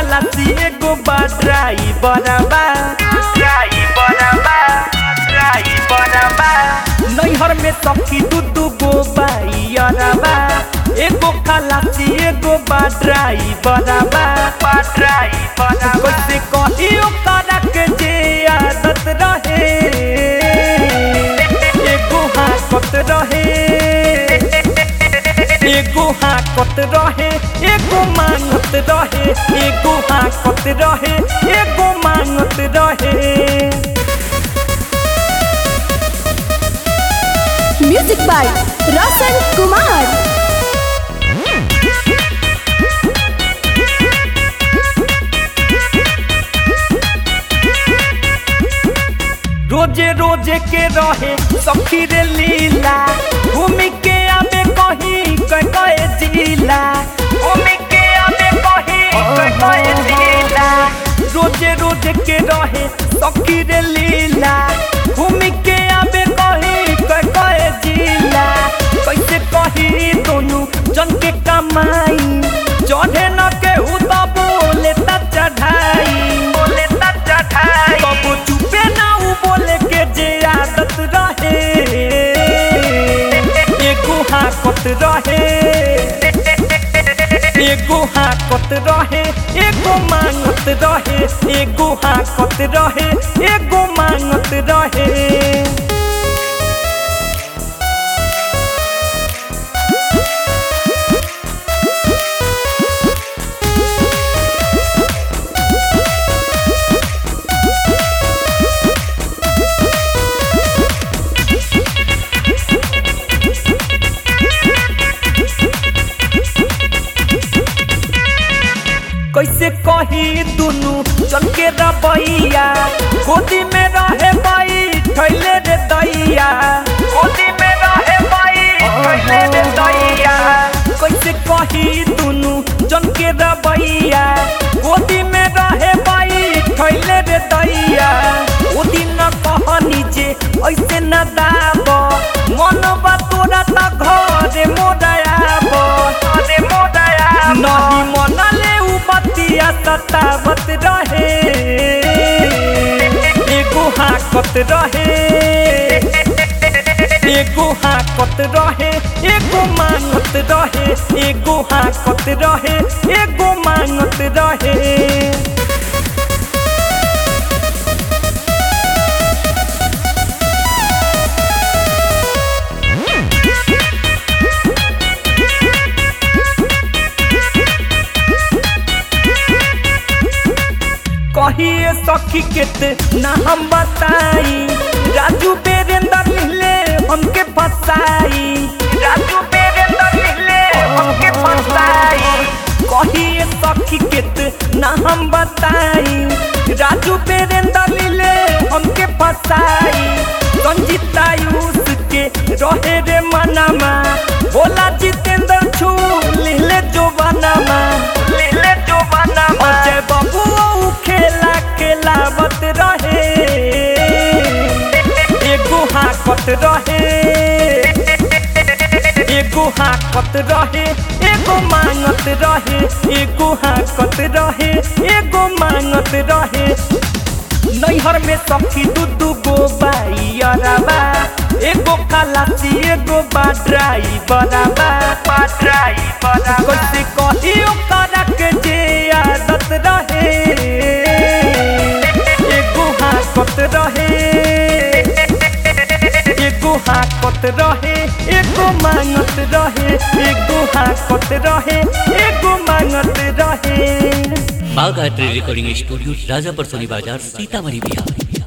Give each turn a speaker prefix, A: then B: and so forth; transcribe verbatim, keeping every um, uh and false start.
A: खलासी एगो बा ड्राइवरबा ड्राइवरबा ड्राइवरबा नैहर में सखी दू दू गो बाइयरबा एगो खलासी एगो बा ड्राइवरबा बा ड्राइवरबा कैसे कहियो करा के जे आदत रहे एगो हाकत रहे एगो हाकत रहे एगो मांगत रहे एगो हाकत रहे एगो मांगत रहे।
B: Music by Roshan Kumar.
A: रोजे रोजे के रहे सखी रे लीला घूमी के आवे कहीं कहे जिला घूमी के आवे कहीं कहे जिला रोजे रोजे के रहे सखी रे लीला घूमी के आवे कहीं कहे जिला कैसे कही दोनों जन के कमाई चढ़े न के उदा बोले ता चढ़ाई बोले ता चढ़ाई कबो चुपे ना उ बोले के जे आदत रहे एगो हाकत रहे एगो हाकत रहे एगो मांगत रहे एगो हाकत रहे एगो मांगत रहे। कैसे कही दुनू चल के रबैया गोदी में रहे बाई ठैले रे दैया गोदी में रहे बाई ठैले रे दैया कैसे कही दुनू जन के रबैया गोदी में रहे बाई ठैले रे दैया ओ दिन कहनी जे ऐसे न दाब मन बा तोरा ता घरे मोदायाब घरे मोदायाब नहीं मनले बतिया सतावत रहे एगो हाकत रहे एगो हाकत रहे एगो मांगत रहे एगो हाकत रहे एगो मांगत रहे। कहिए सखी केते ना हम बताई राजू बेरेंद्र मिले हमके फसाई राजू बेरेंद्र मिले हमके फसाई कहिए सखी केते ना हम बताई राजू बेरेंद्र मिले हमके फसाई संजीता यूस के रहे रे मनामा बोला जितेंद्र छू लिले जो बनामा लिले जो बनामा जय बाबू खेला खेलावत रहे एगो हाकत रहे एगो हाकत रहे एगो मांगत रहे एगो हाकत रहे एगो मांगत रहे नैहर में सखी दू दू गो बाइयरबा एगो खलासी एगो बा ड्राइवरबा बा ड्राइवरबा कैसे कहियो करा के जे आदत रहे एगो हाकत रहे एगो हाकत रहे एगो मांगत रहे एगो हाकत रहे एगो मांगत रहे।
C: Bagh art recording studio Rajapur Soni Bazar Sitamarhi Bihar.